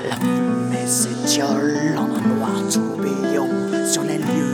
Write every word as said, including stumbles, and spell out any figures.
La fumée s'étiole en un noir tourbillon sur les lieux